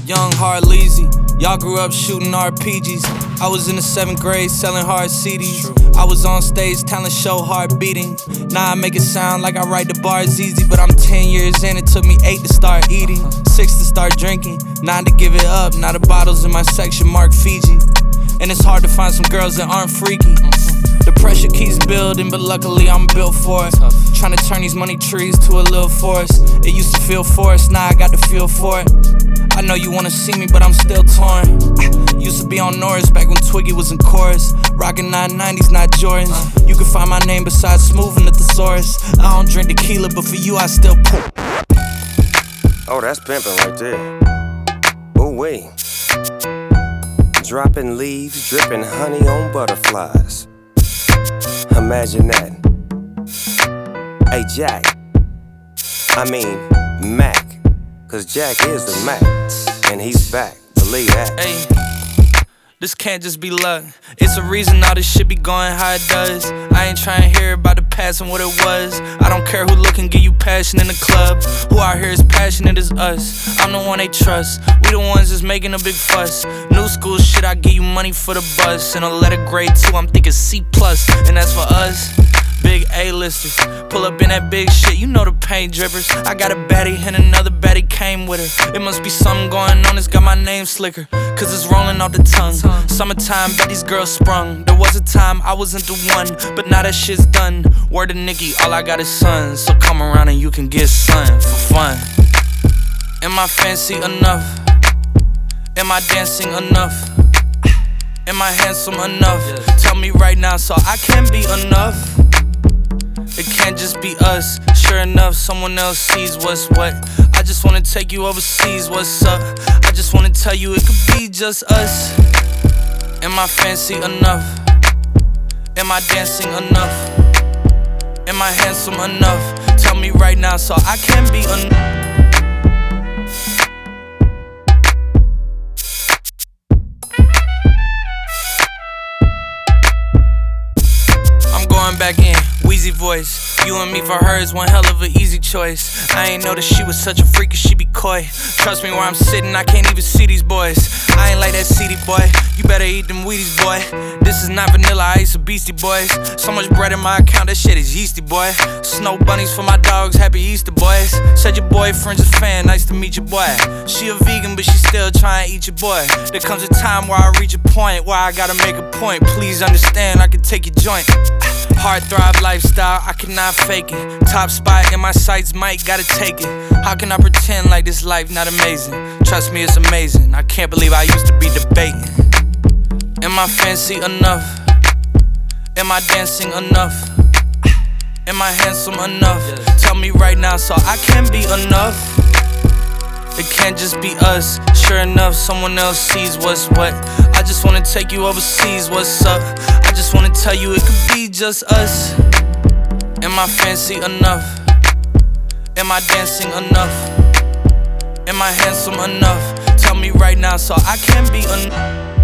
young, hard, lazy. Y'all grew up shooting RPGs. I was in the 7th grade selling hard CDs. I was on stage, talent show, hard beating. Now I make it sound like I write the bars easy, but I'm 10 years in, it took me 8 to start eating, 6 to start drinking, 9 to give it up. Now the bottles in my section mark Fiji, and it's hard to find some girls that aren't freaky. The pressure keeps building, but luckily I'm built for it. Trying to turn these money trees to a little forest. It used to feel forest, now I got the feel for it. I know you wanna see me, but I'm still torn. Used to be on Norris back when Twiggy was in chorus. Rockin' 990s, not Jordans. You can find my name beside Smooth and the Thesaurus. I don't drink tequila, but for you I still pour. Oh, that's pimpin' right there. Ooh wait. Dropping leaves, dripping honey on butterflies. Imagine that. Hey Jack, I mean Mac, cause Jack is the Mac, and he's back, believe that. Hey, this can't just be luck. It's a reason all this shit be going how it does. I ain't trying to hear about the past and what it was. I don't care who look and give you passion in the club. Who out here is passionate as us. I'm the one they trust. We the ones that's making a big fuss. New school shit, I give you money for the bus. And a letter grade 2, I'm thinking C+. And that's for us. Big A-listers, pull up in that big shit, you know the paint drippers. I got a baddie and another baddie came with her. It must be something going on that's got my name slicker, cause it's rolling off the tongue. Summertime, bet these girls sprung. There was a time I wasn't the one, but now that shit's done. Word to Nikki, all I got is sons. So come around and you can get sun for fun. Am I fancy enough? Am I dancing enough? Am I handsome enough? Tell me right now so I can be enough. It can't just be us. Sure enough, someone else sees what's what. I just wanna take you overseas, what's up? I just wanna tell you it could be just us. Am I fancy enough? Am I dancing enough? Am I handsome enough? Tell me right now so I can be enough. Back in, Wheezy voice. You and me for her is one hell of an easy choice. I ain't know that she was such a freak and she be coy. Trust me where I'm sitting, I can't even see these boys. I ain't like that CD boy, you better eat them Wheaties boy. This is not vanilla ice or Beastie Boys. So much bread in my account, that shit is yeasty boy. Snow bunnies for my dogs, happy Easter boys. Said your boyfriend's a fan, nice to meet your boy. She a vegan but she still trying to eat your boy. There comes a time where I reach a point where I gotta make a point. Please understand, I can take your joint. Hard thrive lifestyle, I cannot fake it. Top spot in my sights, might gotta take it. How can I pretend like this life not amazing? Trust me, it's amazing. I can't believe I used to be debating. Am I fancy enough? Am I dancing enough? Am I handsome enough? Tell me right now so I can be enough. It can't just be us. Sure enough, someone else sees what's what. I just wanna take you overseas, what's up? I just wanna tell you it could be just us. Am I fancy enough? Am I dancing enough? Am I handsome enough? Tell me right now so I can be enough.